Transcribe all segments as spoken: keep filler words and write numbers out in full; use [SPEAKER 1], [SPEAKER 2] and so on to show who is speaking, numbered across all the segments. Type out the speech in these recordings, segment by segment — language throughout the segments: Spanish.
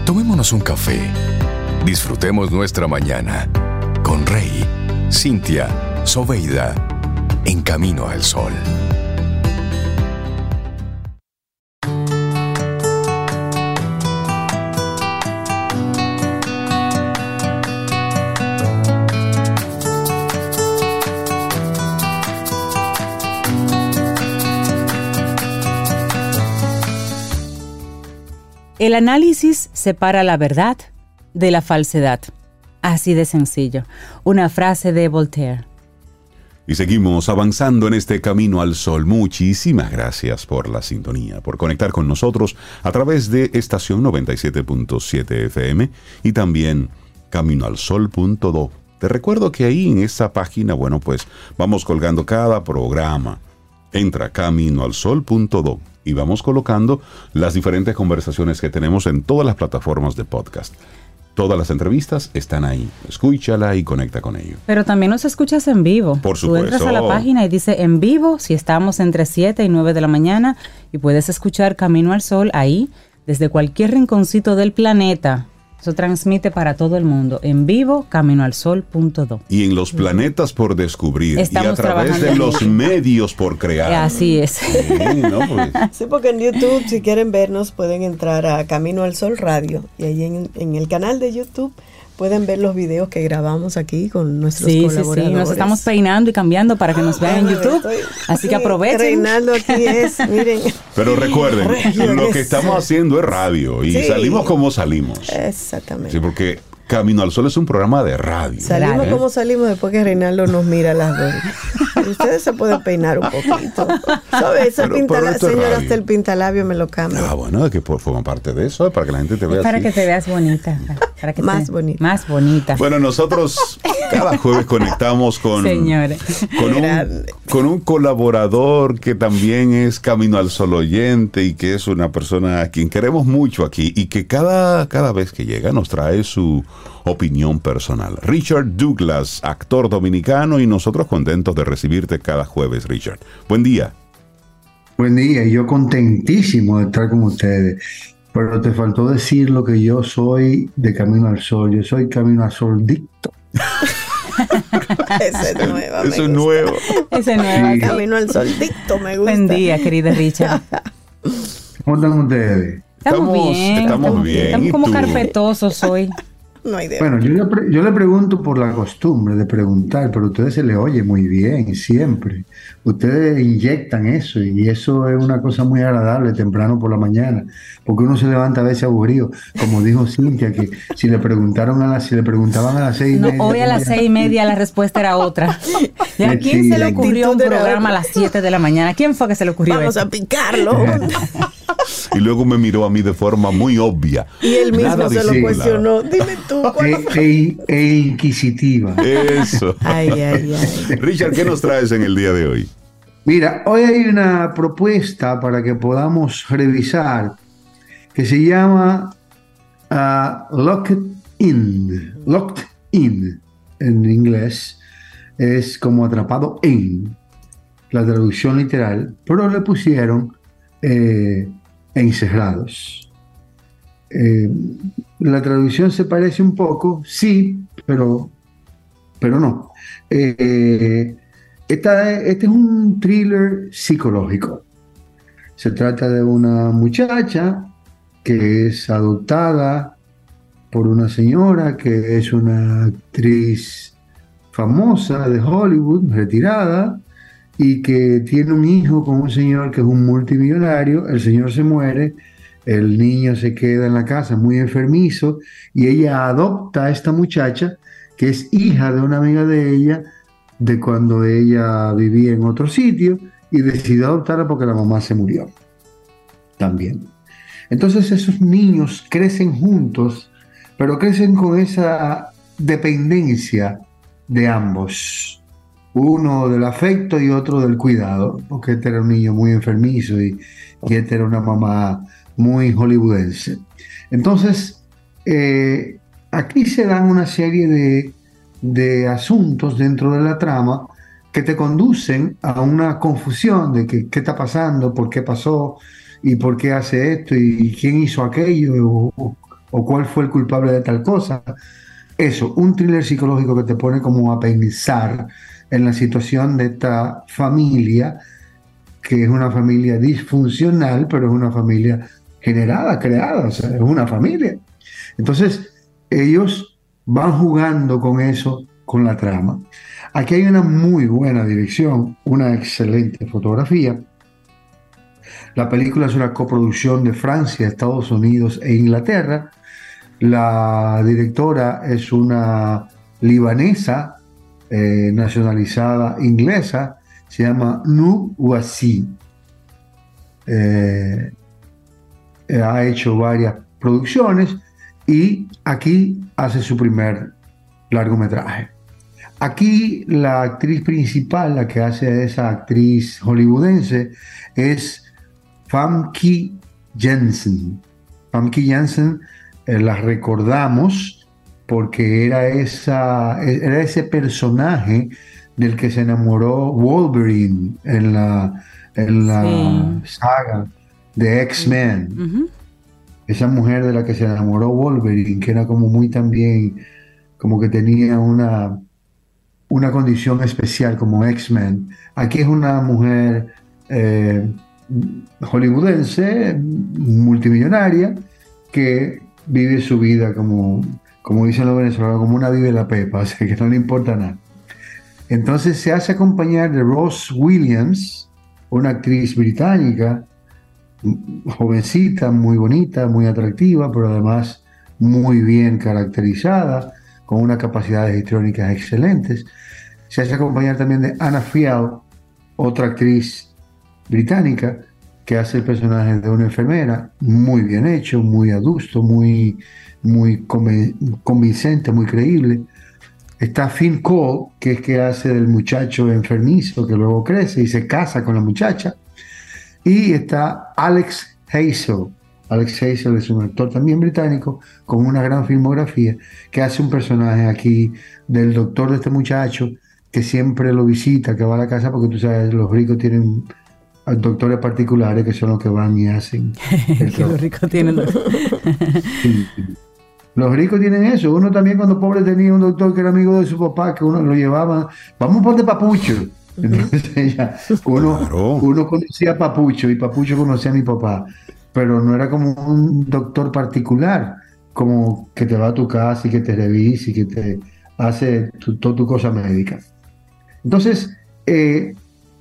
[SPEAKER 1] Tomémonos un café. Disfrutemos nuestra mañana con Rey, Cintia, Soveida, en Camino al Sol.
[SPEAKER 2] El análisis separa la verdad de la falsedad. Así de sencillo. Una frase de Voltaire.
[SPEAKER 3] Y seguimos avanzando en este Camino al Sol. Muchísimas gracias por la sintonía, por conectar con nosotros a través de estación noventa y siete punto siete F M y también camino al sol punto do. Te recuerdo que ahí en esa página, bueno, pues vamos colgando cada programa. Entra a camino al sol punto do y vamos colocando las diferentes conversaciones que tenemos en todas las plataformas de podcast. Todas las entrevistas están ahí. Escúchala y conecta con ello.
[SPEAKER 2] Pero también nos escuchas en vivo.
[SPEAKER 3] Por supuesto.
[SPEAKER 2] Tú entras a la página y dice en vivo, si estamos entre siete y nueve de la mañana, y puedes escuchar Camino al Sol ahí, desde cualquier rinconcito del planeta. Eso transmite para todo el mundo. En vivo, camino al sol punto do.
[SPEAKER 3] Y en los planetas por descubrir.
[SPEAKER 2] Estamos
[SPEAKER 3] y a través de los medios por crear.
[SPEAKER 2] Así es.
[SPEAKER 3] Sí, ¿no? Pues.
[SPEAKER 4] Sí, porque en YouTube, si quieren vernos, pueden entrar a Camino al Sol Radio. Y ahí en, en el canal de YouTube pueden ver los videos que grabamos aquí con nuestros
[SPEAKER 2] sí,
[SPEAKER 4] colaboradores.
[SPEAKER 2] Sí, sí, nos estamos peinando y cambiando para que nos vean en YouTube. Estoy,
[SPEAKER 4] Así
[SPEAKER 2] sí,
[SPEAKER 4] que
[SPEAKER 2] aprovechen.
[SPEAKER 4] Reinaldo aquí es, miren.
[SPEAKER 3] Pero recuerden,
[SPEAKER 4] Regio
[SPEAKER 3] lo
[SPEAKER 4] es.
[SPEAKER 3] que estamos haciendo es radio y sí. salimos como salimos.
[SPEAKER 4] Exactamente.
[SPEAKER 3] Sí, porque Camino al Sol es un programa de radio.
[SPEAKER 4] Salimos
[SPEAKER 3] ¿eh?
[SPEAKER 4] como salimos después que Reinaldo nos mira a las dos. Pero ustedes se pueden peinar un poquito. ¿Sabes? Ese
[SPEAKER 3] Pero,
[SPEAKER 4] pinta,
[SPEAKER 3] pero
[SPEAKER 4] señora, hasta el pintalabio me lo cambia.
[SPEAKER 3] Ah, bueno, es que forma parte de eso, para que la gente te vea
[SPEAKER 2] para
[SPEAKER 3] así.
[SPEAKER 2] que te veas bonita. Para que
[SPEAKER 4] más
[SPEAKER 2] te,
[SPEAKER 4] bonita.
[SPEAKER 2] Más bonita.
[SPEAKER 3] Bueno, nosotros cada jueves conectamos con, con, un, con un colaborador que también es Camino al Sol oyente y que es una persona a quien queremos mucho aquí y que cada, cada vez que llega nos trae su opinión personal. Richard Douglas, actor dominicano, y nosotros contentos de recibirte cada jueves, Richard. Buen día.
[SPEAKER 5] Buen día, yo contentísimo de estar con ustedes, pero te faltó decir lo que yo soy de Camino al Sol. Yo soy Camino al Sol dicto.
[SPEAKER 4] Ese es nueva.
[SPEAKER 3] Eso es nuevo.
[SPEAKER 2] Ese es nuevo.
[SPEAKER 4] Sí. Camino al Sol dicto me gusta.
[SPEAKER 2] Buen día, querido Richard.
[SPEAKER 5] ¿Cómo están ustedes?
[SPEAKER 2] Estamos,
[SPEAKER 3] estamos
[SPEAKER 2] bien.
[SPEAKER 3] Estamos,
[SPEAKER 2] estamos
[SPEAKER 3] bien.
[SPEAKER 2] Estamos como
[SPEAKER 3] tú?
[SPEAKER 2] carpetosos hoy.
[SPEAKER 4] No hay idea.
[SPEAKER 5] Bueno, yo le, pre- yo le pregunto por la costumbre de preguntar, pero a ustedes se les oye muy bien, siempre. Ustedes inyectan eso y eso es una cosa muy agradable temprano por la mañana, porque uno se levanta a veces aburrido, como dijo Cintia, que si le preguntaron a las, si le preguntaban a las seis y
[SPEAKER 2] no,
[SPEAKER 5] media.
[SPEAKER 2] hoy a las seis y media la respuesta era otra. ¿Y a quién
[SPEAKER 5] Sí,
[SPEAKER 2] se le
[SPEAKER 5] la
[SPEAKER 2] ocurrió un
[SPEAKER 4] actitud era
[SPEAKER 2] programa a
[SPEAKER 4] otra.
[SPEAKER 2] las siete de la mañana? ¿Quién fue que se le ocurrió
[SPEAKER 4] Vamos
[SPEAKER 2] eso?
[SPEAKER 4] a picarlo.
[SPEAKER 3] Y luego me miró a mí de forma muy obvia.
[SPEAKER 4] Y él mismo
[SPEAKER 3] Nada
[SPEAKER 4] se lo
[SPEAKER 3] disimular.
[SPEAKER 4] cuestionó. Dime tú, ¿cuál
[SPEAKER 5] E, e- e inquisitiva.
[SPEAKER 3] Eso.
[SPEAKER 4] Ay, ay, ay.
[SPEAKER 3] Richard, ¿qué nos traes en el día de hoy?
[SPEAKER 5] Mira, hoy hay una propuesta para que podamos revisar que se llama uh, Locked In. Locked In en inglés es como atrapado en la traducción literal, pero le pusieron eh, encerrados. Eh, la traducción se parece un poco, sí, pero, pero no. Eh, esta, este es un thriller psicológico. Se trata de una muchacha que es adoptada por una señora que es una actriz famosa de Hollywood, retirada, y que tiene un hijo con un señor que es un multimillonario. El señor se muere, el niño se queda en la casa muy enfermizo y ella adopta a esta muchacha que es hija de una amiga de ella de cuando ella vivía en otro sitio y decidió adoptarla porque la mamá se murió también. Entonces esos niños crecen juntos, pero crecen con esa dependencia de ambos. Uno del afecto y otro del cuidado, porque este era un niño muy enfermizo y, y esta era una mamá muy hollywoodense. Entonces, eh, aquí se dan una serie de, de asuntos dentro de la trama que te conducen a una confusión de que, qué está pasando, por qué pasó y por qué hace esto y quién hizo aquello o, o cuál fue el culpable de tal cosa. Eso, un thriller psicológico que te pone como a pensar en la situación de esta familia, que es una familia disfuncional, pero es una familia generada, creada, o sea, es una familia. Entonces, ellos van jugando con eso, con la trama. Aquí hay una muy buena dirección, una excelente fotografía. La película es una coproducción de Francia, Estados Unidos e Inglaterra. La directora es una libanesa, eh, nacionalizada inglesa, se llama Nou Wassi. Eh, eh, ha hecho varias producciones y aquí hace su primer largometraje. Aquí la actriz principal, la que hace a esa actriz hollywoodense, es Famke Janssen. Famke Janssen eh, la recordamos porque era, esa, era ese personaje del que se enamoró Wolverine en la, en la sí. saga de X-Men. Uh-huh. Esa mujer de la que se enamoró Wolverine, que era como muy también, como que tenía una... una condición especial como X-Men. Aquí es una mujer eh, hollywoodense, multimillonaria, que vive su vida como, como dicen los venezolanos, como una vive la pepa, o sea, que no le importa nada. Entonces se hace acompañar de Rose Williams, una actriz británica, jovencita, muy bonita, muy atractiva, pero además muy bien caracterizada, con unas capacidades histriónicas excelentes. Se hace acompañar también de Anna Friel, otra actriz británica, que hace el personaje de una enfermera, muy bien hecho, muy adusto, muy, muy convincente, muy creíble. Está Finn Cole, que es que hace del muchacho enfermizo, que luego crece y se casa con la muchacha. Y está Alex Hazel. Alex Hazel es un actor también británico con una gran filmografía, que hace un personaje aquí del doctor de este muchacho, que siempre lo visita, que va a la casa, porque tú sabes, los ricos tienen doctores particulares que son los que van y hacen el
[SPEAKER 2] que los ricos tienen
[SPEAKER 5] sí, sí. Los ricos tienen eso. Uno también, cuando pobre, tenía un doctor que era amigo de su papá, que uno lo llevaba, vamos a poner Papucho. Entonces ya, uno, claro. uno conocía a Papucho y Papucho conocía a mi papá, pero no era como un doctor particular, como que te va a tu casa y que te revise y que te hace toda tu cosa médica. Entonces, eh,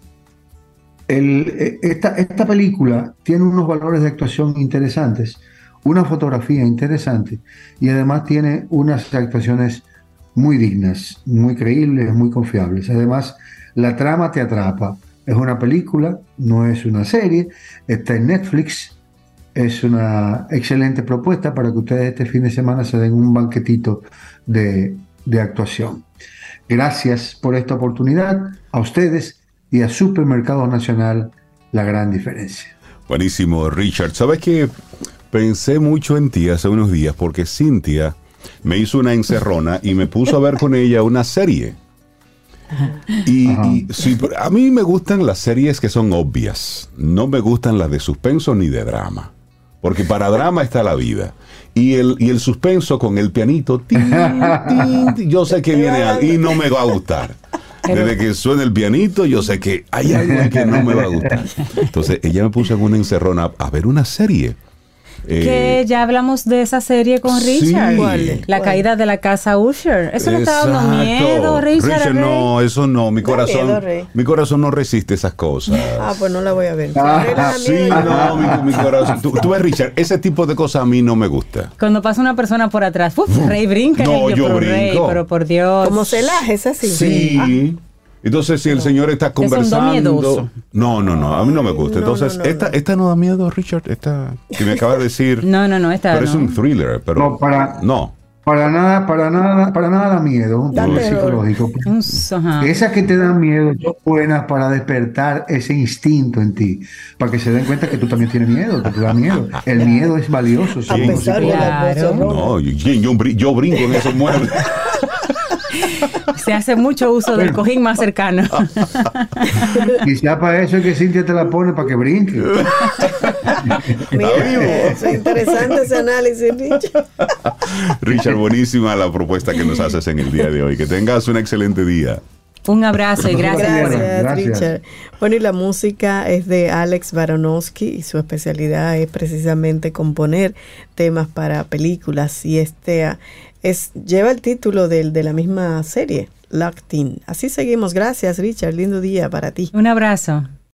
[SPEAKER 5] el, esta, esta película tiene unos valores de actuación interesantes, una fotografía interesante y además tiene unas actuaciones muy dignas, muy creíbles, muy confiables. Además, la trama te atrapa. Es una película, no es una serie, está en Netflix. Es una excelente propuesta para que ustedes este fin de semana se den un banquetito de, de actuación. Gracias por esta oportunidad a ustedes y a Supermercado Nacional, La Gran Diferencia.
[SPEAKER 3] Buenísimo, Richard. ¿Sabes qué? Pensé mucho en ti hace unos días porque Cintia me hizo una encerrona y me puso a ver con ella una serie. Y, y sí, a mí me gustan las series que son obvias. No me gustan las de suspenso ni de drama. Porque para drama está la vida. Y el, y el suspenso con el pianito, tin, tin, tin, yo sé que viene algo y no me va a gustar. Desde que suena el pianito, yo sé que hay algo que no me va a gustar. Entonces ella me puso en una encerrona a ver una serie.
[SPEAKER 2] Que eh, ya hablamos de esa serie con Richard. Sí. ¿Cuál? La ¿Cuál? Caída de la casa Usher. Eso le está dando miedo, Richard.
[SPEAKER 3] Richard no, eso no. Mi corazón, miedo, mi corazón no resiste esas cosas.
[SPEAKER 4] Ah, pues no la voy a ver.
[SPEAKER 3] Ah, sí, no, mi, mi corazón. Tú, tú ves, Richard, ese tipo de cosas a mí no me gusta.
[SPEAKER 2] Cuando pasa una persona por atrás, uf, Rey brinca.
[SPEAKER 3] No, yo, yo
[SPEAKER 2] pero
[SPEAKER 3] brinco.
[SPEAKER 2] Rey, pero por Dios.
[SPEAKER 4] Como celaje, es así.
[SPEAKER 3] Sí. Ah. Entonces, si el señor está conversando... No, no, no, a mí no me gusta. Entonces, no, no, no, esta, no. esta no da miedo, Richard, esta que me acaba de decir...
[SPEAKER 2] No, no, no, esta
[SPEAKER 3] Pero
[SPEAKER 2] no.
[SPEAKER 3] es un thriller, pero...
[SPEAKER 5] No, para,
[SPEAKER 3] no.
[SPEAKER 5] para nada, para nada, para nada da miedo, un thriller psicológico. Esas que te dan miedo son buenas para despertar ese instinto en ti, para que se den cuenta que tú también tienes miedo, que te da miedo. El miedo es valioso.
[SPEAKER 4] A pesar de la
[SPEAKER 3] No, yo, yo, yo brinco en esos muebles.
[SPEAKER 2] Se hace mucho uso del cojín más cercano.
[SPEAKER 5] Quizá para eso es que Cintia te la pone, para que brinque.
[SPEAKER 4] Mira, es interesante ese análisis, Richard.
[SPEAKER 3] Richard, buenísima la propuesta que nos haces en el día de hoy. Que tengas un excelente día.
[SPEAKER 2] Un abrazo y gracias.
[SPEAKER 4] Gracias,
[SPEAKER 5] Gracias.
[SPEAKER 4] Richard. Bueno, y la música es de Alex Baranowski y su especialidad es precisamente componer temas para películas. Y este es lleva el título del, de la misma serie, Locked In. Así seguimos. Gracias, Richard. Lindo día para ti.
[SPEAKER 2] Un abrazo.